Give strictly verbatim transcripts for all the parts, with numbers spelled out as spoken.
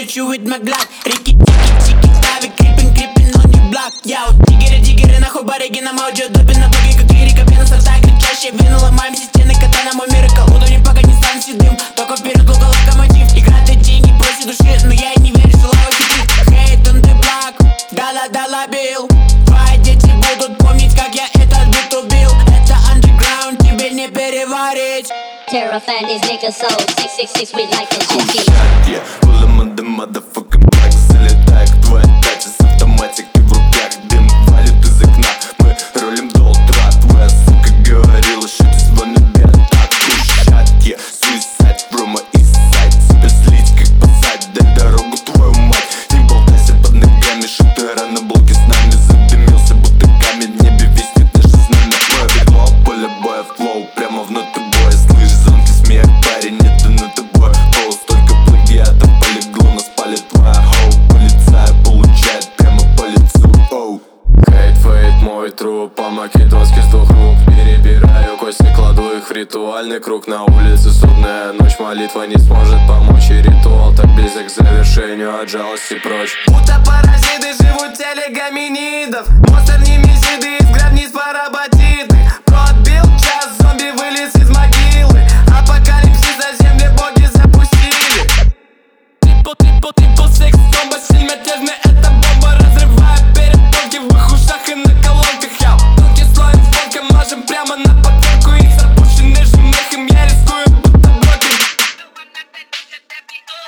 hit you with my Glock. Рики, тики, тики, стави, крипин, крипин, on your block. Яу, диггеры, диггеры, нахуй барыги на моджо. Допи на боги, как лирика, пена сорта, кричащая вину. Ломаем все стены, кота мой миракл. Удонем, пока не стану седым, только вперед, лука, локомотив. Играть на деньги, просит души, но я и не верю, что лава хитрит. Hate on the block, дала, дала бил. Твои дети будут помнить, как я этот бит убил. Это underground, тебе не переварить. Terrifying these niggas so six six six we like a G. Yeah, pull em on the motherfucking back. Залетает твоя тача с автоматикой в руках. Дым валит из окна, мы рулим до утра. Твоя сука говорила, что ты звонит бед. Откушать, yeah, suicide from my east side. Себя слить как посадь, дай дорогу твою мать. Не болтайся под ногами, шутера на блоке с нами. Задымился, будто камень, в небе виснет наше знамя. Мое векло, поле боя, флоу, прямо внутрь боя. Слышь, зонки, смех, парень, это на тобой. Пол, столько плагиатов полегло, нас палит твоя хоу. Полицая получает прямо по лицу, оу. Хейт, фейт, мой труп, помоги доски с двух рук. Перебираю кости, кладу их в ритуальный круг. На улице судная ночь, молитва не сможет помочь. И ритуал так близок к завершению, от жалости прочь. Будто паразиты живут в теле гоминидов. Монстр не месиды, из гробниц поработиты. Пробил час, зомби вылез из могилы. Апокалипсис на земле боги запустили. Трипл, трипл, трипл, секс, бомба, стиль мятежный, это бомба. Разрывает перепонки в их ушах и на колонках. Яу, руки слоем звонка, мажем прямо на потолку. Их запущенный жмых, им я рискую, будто брокер.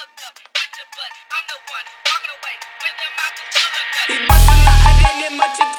И башня на арене, мочит